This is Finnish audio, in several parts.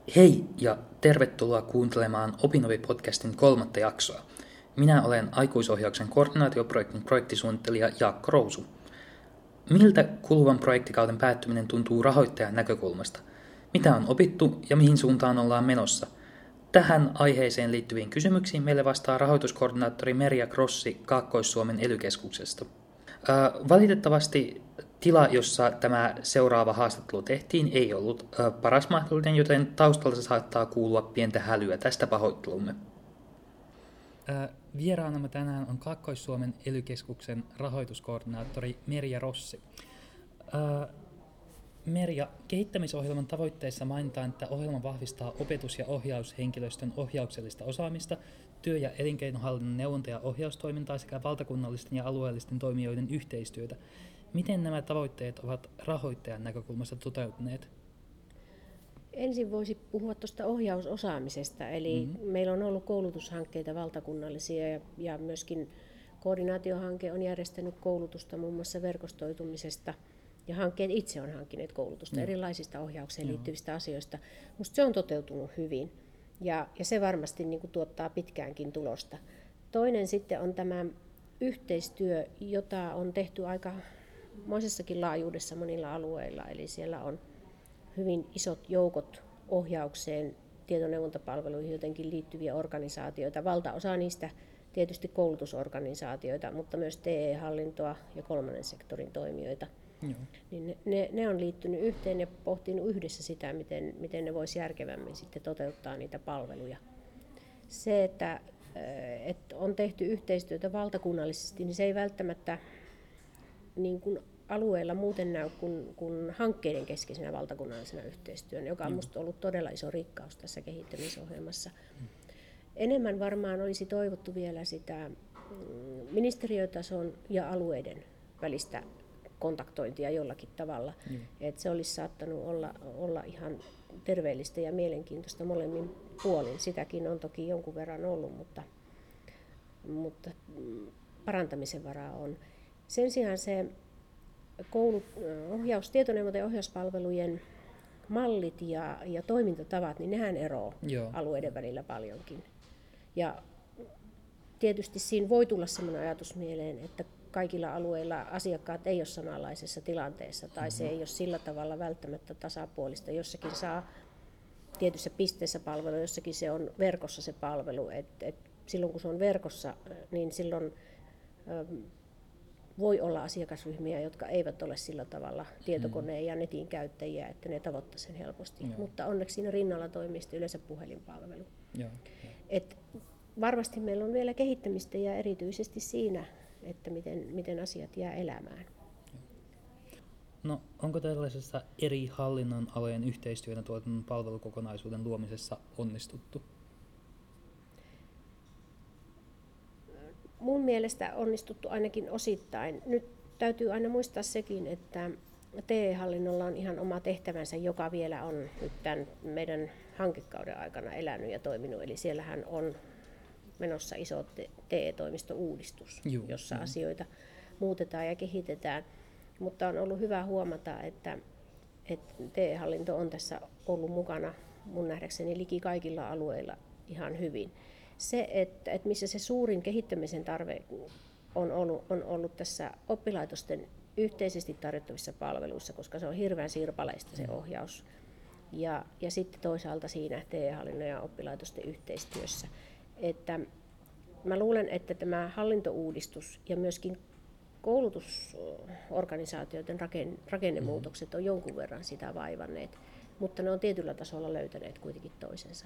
Hei ja tervetuloa kuuntelemaan Opinovi-podcastin 3. jaksoa. Minä olen aikuisohjauksen koordinaatioprojektin projektisuunnittelija Jaakko Rousu. Miltä kuluvan projektikauden päättyminen tuntuu rahoittajan näkökulmasta? Mitä on opittu ja mihin suuntaan ollaan menossa? Tähän aiheeseen liittyviin kysymyksiin meille vastaa rahoituskoordinaattori Merja Grossi Kaakkois-Suomen ELY-keskuksesta. Valitettavasti tila, jossa tämä seuraava haastattelu tehtiin, ei ollut paras mahdollinen, joten taustalta saattaa kuulua pientä hälyä. Tästä pahoittelumme. Vieraanamme tänään on Kaakkois-Suomen ELY-keskuksen rahoituskoordinaattori Merja Rossi. Merja, kehittämisohjelman tavoitteissa mainitaan, että ohjelma vahvistaa opetus- ja ohjaushenkilöstön ohjauksellista osaamista, työ- ja elinkeinohallinnon neuvonta- ja ohjaustoimintaa sekä valtakunnallisten ja alueellisten toimijoiden yhteistyötä. Miten nämä tavoitteet ovat rahoittajan näkökulmasta toteutuneet? Ensin voisi puhua tuosta ohjausosaamisesta. Eli meillä on ollut koulutushankkeita valtakunnallisia ja myöskin koordinaatiohanke on järjestänyt koulutusta muun muassa verkostoitumisesta. Ja hankkeet itse on hankkineet koulutusta erilaisista ohjaukseen liittyvistä asioista. Minusta se on toteutunut hyvin ja se varmasti niin kuin tuottaa pitkäänkin tulosta. Toinen sitten on tämä yhteistyö, jota on tehty aika moisessakin laajuudessa monilla alueilla. Eli siellä on hyvin isot joukot ohjaukseen, tietoneuvontapalveluihin jotenkin liittyviä organisaatioita. Valtaosa niistä tietysti koulutusorganisaatioita, mutta myös TE-hallintoa ja kolmannen sektorin toimijoita. Niin ne on liittynyt yhteen ja pohtinut yhdessä sitä, miten ne voisi järkevämmin sitten toteuttaa niitä palveluja. Se, että on tehty yhteistyötä valtakunnallisesti, niin se ei välttämättä niin kuin alueella muuten näy kuin hankkeiden keskeisenä valtakunnallisena yhteistyönä, joka on minusta ollut todella iso rikkaus tässä kehittämisohjelmassa. Enemmän varmaan olisi toivottu vielä sitä ministeriötason ja alueiden välistä kontaktointia jollakin tavalla. Että se olisi saattanut olla ihan terveellistä ja mielenkiintoista molemmin puolin. Sitäkin on toki jonkun verran ollut, mutta parantamisen varaa on. Sen sijaan se tietoneuvonta- ja ohjauspalvelujen mallit ja toimintatavat, niin nehän eroavat alueiden välillä paljonkin. Ja tietysti siinä voi tulla sellainen ajatus mieleen, että kaikilla alueilla asiakkaat ei ole samanlaisessa tilanteessa tai se ei ole sillä tavalla välttämättä tasapuolista. Jossakin saa tietyssä pisteessä palvelu, jossakin se on verkossa se palvelu. Et silloin kun se on verkossa, niin silloin voi olla asiakasryhmiä, jotka eivät ole sillä tavalla tietokoneen ja netin käyttäjiä, että ne tavoittavat sen helposti. Mutta onneksi siinä rinnalla toimii yleensä puhelinpalvelu. Et varmasti meillä on vielä kehittämistä ja erityisesti siinä, että miten asiat jää elämään. No, onko tällaisessa eri hallinnon alojen yhteistyönä tuotannon palvelukokonaisuuden luomisessa onnistuttu? Mun mielestä onnistuttu ainakin osittain. Nyt täytyy aina muistaa sekin, että TE-hallinnolla on ihan oma tehtävänsä, joka vielä on nyt tämän meidän hankekauden aikana elänyt ja toiminut. Eli siellähän on menossa iso TE-toimistouudistus, jossa asioita muutetaan ja kehitetään. Mutta on ollut hyvä huomata, että TE-hallinto on tässä ollut mukana mun nähdäkseni liki kaikilla alueilla ihan hyvin. Se, että missä se suurin kehittämisen tarve on ollut tässä oppilaitosten yhteisesti tarjottavissa palveluissa, koska se on hirveän sirpaleista se ohjaus. Ja sitten toisaalta siinä TE-hallinnon ja oppilaitosten yhteistyössä. Että mä luulen, että tämä hallintouudistus ja myöskin koulutusorganisaatioiden rakennemuutokset on jonkun verran sitä vaivanneet, mutta ne on tietyllä tasolla löytäneet kuitenkin toisensa.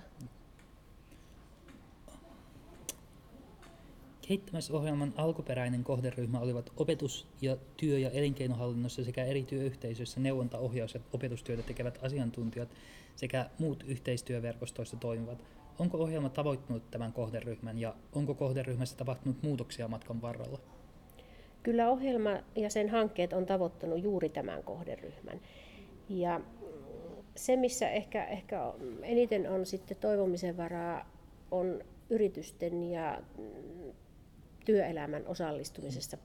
Kehittämisohjelman alkuperäinen kohderyhmä olivat opetus- ja työ- ja elinkeinohallinnossa sekä eri työyhteisöissä neuvonta-, ohjaus- ja opetustyötä tekevät asiantuntijat sekä muut yhteistyöverkostoissa toimivat. Onko ohjelma tavoittanut tämän kohderyhmän ja onko kohderyhmässä tapahtunut muutoksia matkan varrella? Kyllä ohjelma ja sen hankkeet on tavoittanut juuri tämän kohderyhmän. Ja se, missä ehkä eniten on sitten toivomisen varaa, on yritysten ja työelämän osallistumisesta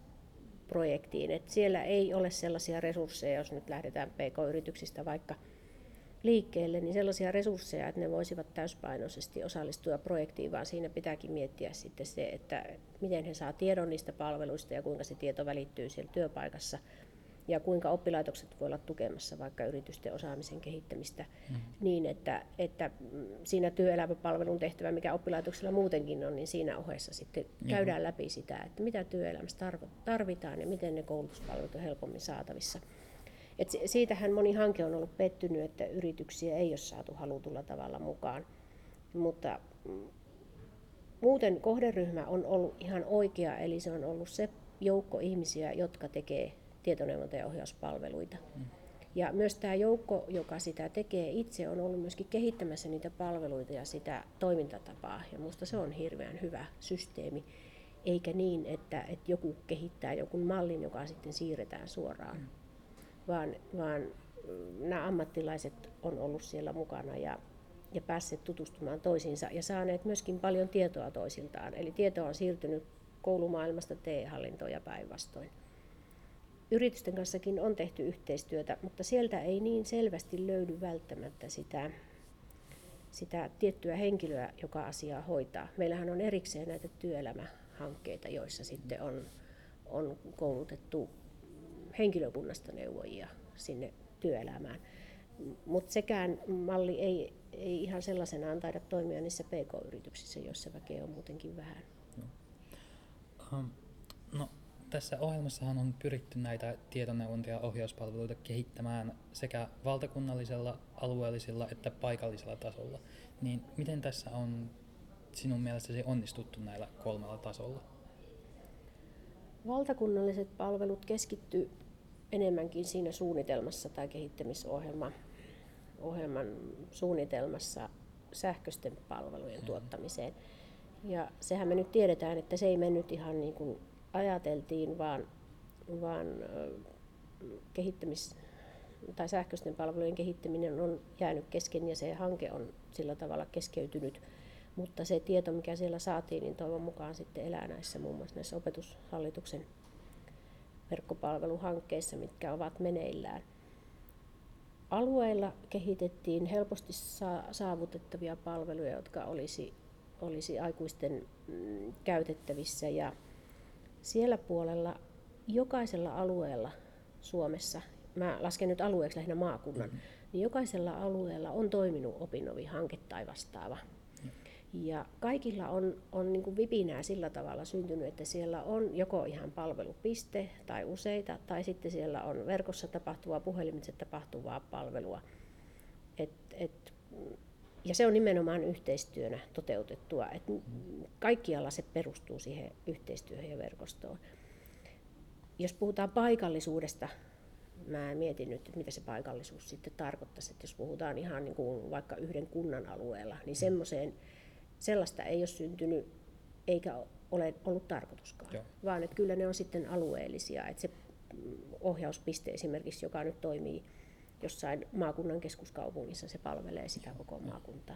projektiin. Et siellä ei ole sellaisia resursseja, jos nyt lähdetään PK-yrityksistä vaikka liikkeelle, niin sellaisia resursseja, että ne voisivat täyspainoisesti osallistua projektiin, vaan siinä pitääkin miettiä sitten se, että miten he saa tiedon niistä palveluista ja kuinka se tieto välittyy siellä työpaikassa ja kuinka oppilaitokset voi olla tukemassa vaikka yritysten osaamisen kehittämistä niin, että siinä työelämäpalvelun tehtävä, mikä oppilaitoksella muutenkin on, niin siinä ohessa sitten käydään läpi sitä, että mitä työelämässä tarvitaan ja miten ne koulutuspalvelut on helpommin saatavissa. Et siitähän moni hanke on ollut pettynyt, että yrityksiä ei ole saatu halutulla tavalla mukaan, mutta muuten kohderyhmä on ollut ihan oikea, eli se on ollut se joukko ihmisiä, jotka tekee tietoneuvonta- ja ohjauspalveluita. Ja myös tämä joukko, joka sitä tekee itse, on ollut myöskin kehittämässä niitä palveluita ja sitä toimintatapaa. Ja minusta se on hirveän hyvä systeemi, eikä niin, että joku kehittää jonkun mallin, joka sitten siirretään suoraan. Vaan nämä ammattilaiset on ollut siellä mukana ja päässeet tutustumaan toisiinsa ja saaneet myöskin paljon tietoa toisiltaan. Eli tieto on siirtynyt koulumaailmasta TE-hallintoon ja päinvastoin. Yritysten kanssakin on tehty yhteistyötä, mutta sieltä ei niin selvästi löydy välttämättä sitä tiettyä henkilöä, joka asiaa hoitaa. Meillähän on erikseen näitä työelämähankkeita, joissa sitten on koulutettu henkilökunnasta neuvojia sinne työelämään. Mutta sekään malli ei ihan sellaisenaan taida toimia niissä PK-yrityksissä, joissa väkeä on muutenkin vähän. No, tässä ohjelmassahan on pyritty näitä tietoneuvonta- ja ohjauspalveluita kehittämään sekä valtakunnallisella, alueellisella että paikallisella tasolla. Niin miten tässä on sinun mielestäsi onnistuttu näillä 3 tasolla? Valtakunnalliset palvelut keskittyy enemmänkin siinä suunnitelmassa tai kehittämisohjelman suunnitelmassa sähköisten palvelujen tuottamiseen. Ja sehän me nyt tiedetään, että se ei mennyt ihan niin kuin ajateltiin, vaan tai sähköisten palvelujen kehittäminen on jäänyt kesken ja se hanke on sillä tavalla keskeytynyt. Mutta se tieto, mikä siellä saatiin, niin toivon mukaan sitten elää näissä muun muassa näissä opetushallituksen verkkopalveluhankkeissa, mitkä ovat meneillään. Alueilla kehitettiin helposti saavutettavia palveluja, jotka olisi aikuisten käytettävissä. Ja siellä puolella jokaisella alueella Suomessa, mä lasken nyt alueeksi lähinnä maakunnan, niin jokaisella alueella on toiminut Opinnovi-hanke tai vastaava. Ja kaikilla on niin kuin vipinää sillä tavalla syntynyt, että siellä on joko ihan palvelupiste tai useita, tai sitten siellä on verkossa tapahtuvaa, puhelimitse tapahtuvaa palvelua. Ja se on nimenomaan yhteistyönä toteutettua. Kaikkialla se perustuu siihen yhteistyöhön ja verkostoon. Jos puhutaan paikallisuudesta, mä mietin nyt, että mitä se paikallisuus sitten tarkoittaisi. Että jos puhutaan ihan niin kuin vaikka yhden kunnan alueella, niin sellaista ei ole syntynyt eikä ole ollut tarkoituskaan. Joo. Vaan että kyllä ne on sitten alueellisia. Että se ohjauspiste esimerkiksi, joka nyt toimii jossain maakunnan keskuskaupungissa, se palvelee sitä koko maakuntaa.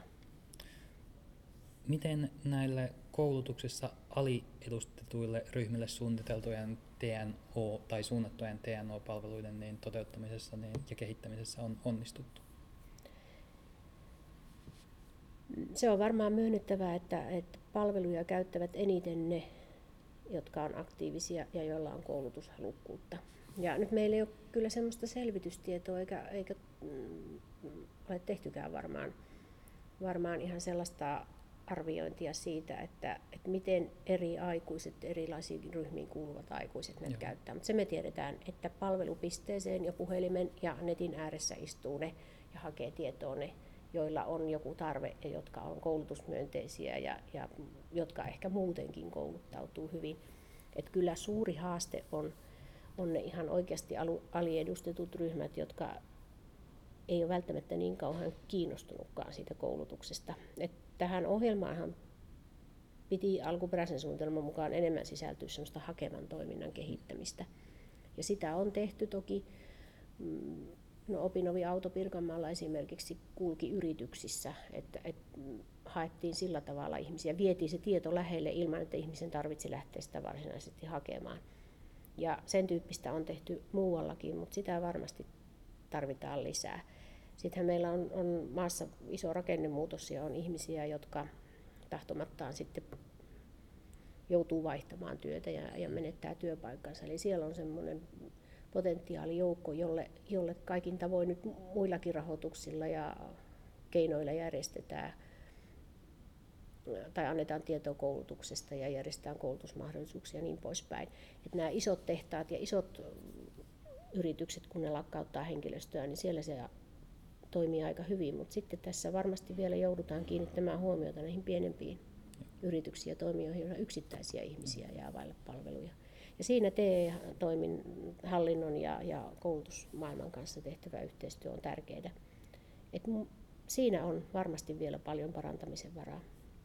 Miten näille koulutuksessa aliedustetuille ryhmille suunniteltujen TNO- tai suunnattujen TNO-palveluiden niin toteuttamisessa ja kehittämisessä on onnistuttu? Se on varmaan myönnettävää, että palveluja käyttävät eniten ne, jotka on aktiivisia ja joilla on koulutushalukkuutta. Ja nyt meillä ei ole kyllä sellaista selvitystietoa eikä ole tehtykään varmaan ihan sellaista arviointia siitä, että miten eri aikuiset, erilaisiin ryhmiin kuuluvat aikuiset näitä käyttää. Mutta se me tiedetään, että palvelupisteeseen ja puhelimen ja netin ääressä istuu ne ja hakee tietoa ne, joilla on joku tarve ja jotka on koulutusmyönteisiä ja jotka ehkä muutenkin kouluttautuu hyvin. Et kyllä suuri haaste on ne ihan oikeasti aliedustetut ryhmät, jotka ei ole välttämättä niin kauhean kiinnostunutkaan siitä koulutuksesta. Et tähän ohjelmaanhan piti alkuperäisen suunnitelman mukaan enemmän sisältyä sellaista hakevan toiminnan kehittämistä. Ja sitä on tehty toki. Opinnovi-auto Pirkanmaalla esimerkiksi kulki yrityksissä, että haettiin sillä tavalla ihmisiä, vietiin se tieto lähelle ilman, että ihmisen tarvitsi lähteä sitä varsinaisesti hakemaan. Ja sen tyyppistä on tehty muuallakin, mutta sitä varmasti tarvitaan lisää. Sittenhän meillä on maassa iso rakennemuutos ja on ihmisiä, jotka tahtomattaan sitten joutuu vaihtamaan työtä ja menettää työpaikkansa. Eli siellä on semmoinen potentiaalijoukko, jolle kaikin tavoin nyt muillakin rahoituksilla ja keinoilla järjestetään tai annetaan tietoa koulutuksesta ja järjestetään koulutusmahdollisuuksia ja niin poispäin. Että nämä isot tehtaat ja isot yritykset, kun ne lakkauttaa henkilöstöä, niin siellä se toimii aika hyvin, mutta sitten tässä varmasti vielä joudutaan kiinnittämään huomiota näihin pienempiin yrityksiin ja toimijoihin, joilla yksittäisiä ihmisiä jää vaille palveluja. Ja siinä TE-toimin hallinnon ja koulutusmaailman kanssa tehtävä yhteistyö on tärkeää. Et siinä on varmasti vielä paljon parantamisen varaa.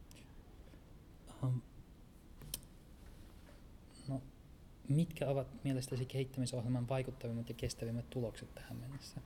No, mitkä ovat mielestäsi kehittämisohjelman vaikuttavimmat ja kestävimmät tulokset tähän mennessä?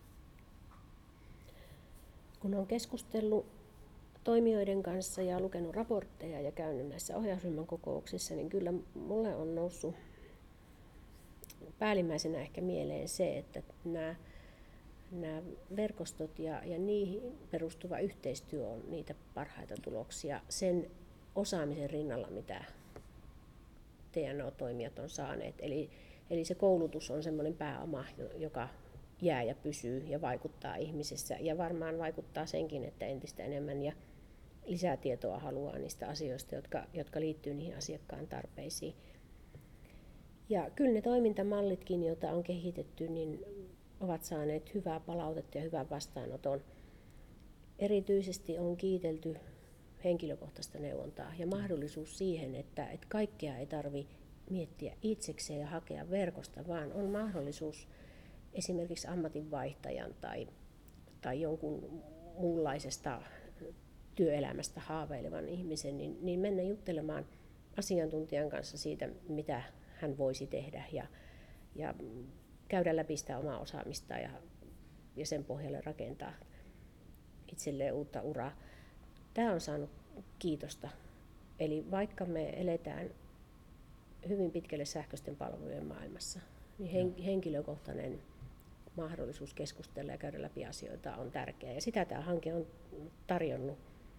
Kun olen keskustellut toimijoiden kanssa ja lukenut raportteja ja käynyt näissä ohjausryhmän kokouksissa, niin kyllä mulle on noussut päällimmäisenä ehkä mieleen se, että nämä verkostot ja niihin perustuva yhteistyö on niitä parhaita tuloksia sen osaamisen rinnalla, mitä TNO-toimijat on saaneet. Eli se koulutus on semmoinen pääoma, joka jää ja pysyy ja vaikuttaa ihmisessä. Ja varmaan vaikuttaa senkin, että entistä enemmän ja lisää tietoa haluaa niistä asioista, jotka liittyy niihin asiakkaan tarpeisiin. Ja kyllä ne toimintamallitkin, joita on kehitetty, niin ovat saaneet hyvää palautetta ja hyvän vastaanoton. Erityisesti on kiitelty henkilökohtaista neuvontaa ja mahdollisuus siihen, että kaikkea ei tarvitse miettiä itsekseen ja hakea verkosta, vaan on mahdollisuus esimerkiksi ammatinvaihtajan tai jonkun muunlaisesta työelämästä haaveilevan ihmisen, niin mennä juttelemaan asiantuntijan kanssa siitä, mitä hän voisi tehdä ja käydä läpi sitä omaa osaamista ja sen pohjalle rakentaa itselleen uutta uraa. Tämä on saanut kiitosta. Eli vaikka me eletään hyvin pitkälle sähköisten palvelujen maailmassa, niin henkilökohtainen mahdollisuus keskustella ja käydä läpi asioita on tärkeää. Ja sitä tämä hanke on tarjonnut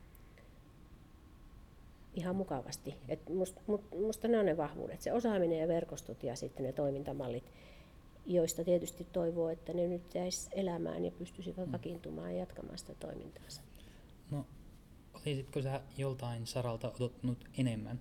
ihan mukavasti. Musta ne on ne vahvuudet, se osaaminen ja verkostot ja sitten ne toimintamallit, joista tietysti toivoo, että ne nyt jäisi elämään ja pystyisivät vakiintumaan ja jatkamaan sitä toimintaansa. No, olisitko sä joltain saralta odottanut enemmän?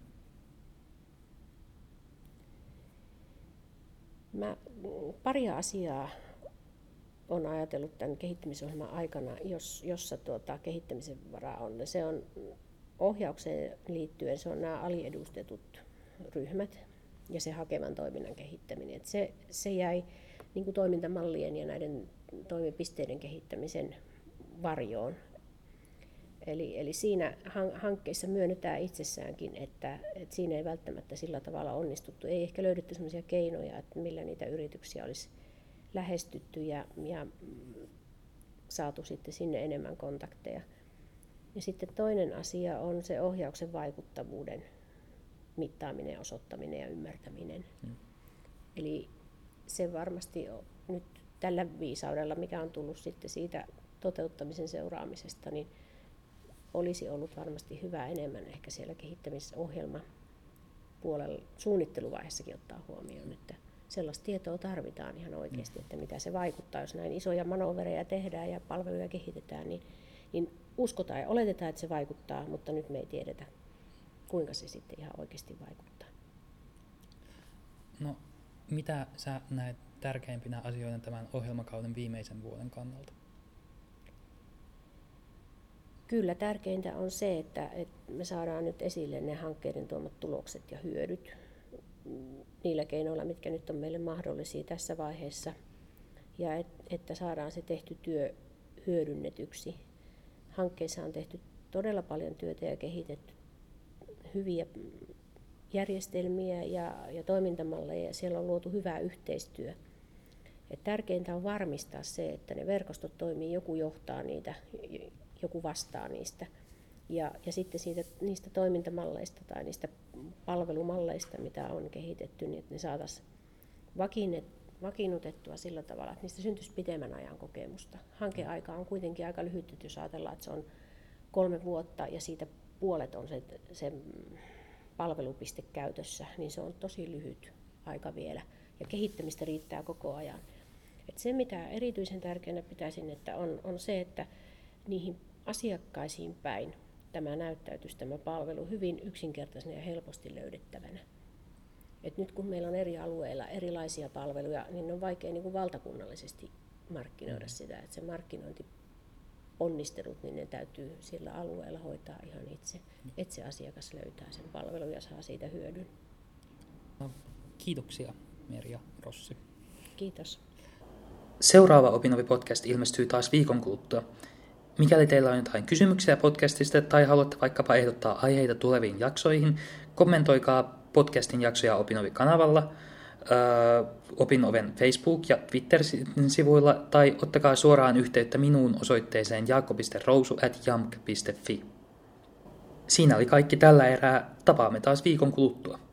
Mä paria asiaa olen ajatellut tämän kehittämisohjelman aikana, jossa kehittämisen varaa on. Se on ohjaukseen liittyen, se on nämä aliedustetut ryhmät ja se hakevan toiminnan kehittäminen. Et se jäi niin kuin toimintamallien ja näiden toimipisteiden kehittämisen varjoon. Eli siinä hankkeissa myönnetään itsessäänkin, että siinä ei välttämättä sillä tavalla onnistuttu. Ei ehkä löydetty sellaisia keinoja, että millä niitä yrityksiä olisi lähestytty ja saatu sitten sinne enemmän kontakteja. Ja sitten toinen asia on se ohjauksen vaikuttavuuden mittaaminen, osoittaminen ja ymmärtäminen. Eli se varmasti on nyt tällä viisaudella, mikä on tullut sitten siitä toteuttamisen seuraamisesta, niin olisi ollut varmasti hyvä enemmän ehkä siellä kehittämisohjelman puolella suunnitteluvaiheessakin ottaa huomioon, että sellaista tietoa tarvitaan ihan oikeasti, että mitä se vaikuttaa, jos näin isoja manöverejä tehdään ja palveluja kehitetään, niin uskotaan ja oletetaan, että se vaikuttaa, mutta nyt me ei tiedetä, kuinka se sitten ihan oikeasti vaikuttaa. No, mitä sä näet tärkeimpinä asioina tämän ohjelmakauden viimeisen vuoden kannalta? Kyllä tärkeintä on se, että me saadaan nyt esille ne hankkeiden tuomat tulokset ja hyödyt niillä keinoilla, mitkä nyt on meille mahdollisia tässä vaiheessa, ja että saadaan se tehty työ hyödynnetyksi. Hankkeissa on tehty todella paljon työtä ja kehitetty hyviä järjestelmiä ja toimintamalleja, ja siellä on luotu hyvää yhteistyö. Et tärkeintä on varmistaa se, että ne verkostot toimii, joku johtaa niitä, joku vastaa niistä. Ja sitten niistä toimintamalleista tai niistä palvelumalleista, mitä on kehitetty, niin että ne saataisiin vakiinnutettua sillä tavalla, että niistä syntyisi pitemmän ajan kokemusta. Hankeaika on kuitenkin aika lyhyt, jos ajatellaan, että se on 3 vuotta ja siitä puolet on se palvelupiste käytössä, niin se on tosi lyhyt aika vielä. Ja kehittämistä riittää koko ajan. Et se, mitä erityisen tärkeänä pitäisin, että on se, että niihin asiakkaisiin päin tämä näyttäytyisi tämä palvelu hyvin yksinkertaisena ja helposti löydettävänä. Et nyt kun meillä on eri alueilla erilaisia palveluja, niin on vaikea niin kuin valtakunnallisesti markkinoida sitä. Et se markkinointiponnistelut, niin ne täytyy sillä alueella hoitaa ihan itse. Että se asiakas löytää sen palvelun ja saa siitä hyödyn. Kiitoksia, Merja Rossi. Kiitos. Seuraava Opinovi-podcast ilmestyy taas viikon kuluttua. Mikäli teillä on jotain kysymyksiä podcastista tai haluatte vaikkapa ehdottaa aiheita tuleviin jaksoihin, kommentoikaa podcastin jaksoja Opinovi-kanavalla, Opinoven Facebook- ja Twitter-sivuilla tai ottakaa suoraan yhteyttä minuun osoitteeseen jaakko.rousu@jamk.fi. Siinä oli kaikki tällä erää. Tapaamme taas viikon kuluttua.